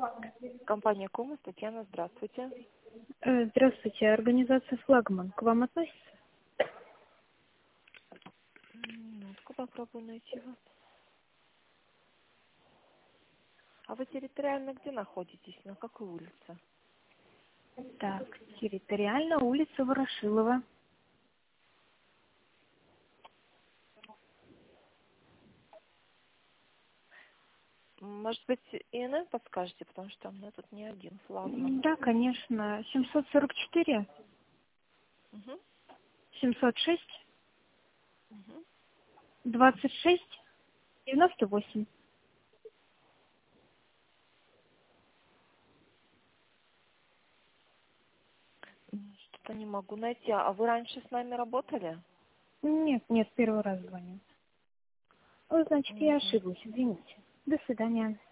Компания Комас, Татьяна, здравствуйте. Здравствуйте, организация «Флагман» к вам относится? Минутку, попробую найти вас. А вы территориально где находитесь? На какой улице? Так, территориально улица Ворошилова. Может быть, ИНН подскажете, потому что у меня тут не один флагман. Да, конечно, 744, Угу, 706, угу. 26, 98. Что-то не могу найти. А вы раньше с нами работали? Нет, первый раз звоню. Ой, значит, я Мгм. ошиблась, извините. До свидания.